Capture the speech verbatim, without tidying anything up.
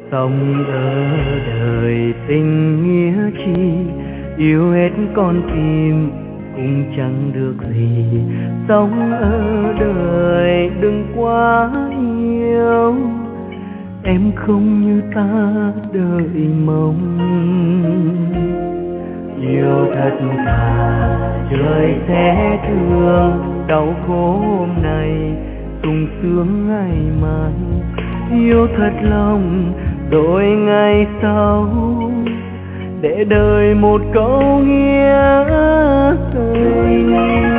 Sống ở đời tình nghĩa chi, yêu hết con tim cũng chẳng được gì. Sống ở đời đừng quá yêu, em không như ta đợi mong. Yêu thật thà trời sẽ thương, đau khổ hôm nay sung sướng ngày mai. Yêu thật lòng đôi ngày sau, để đời một câu nghĩa tình.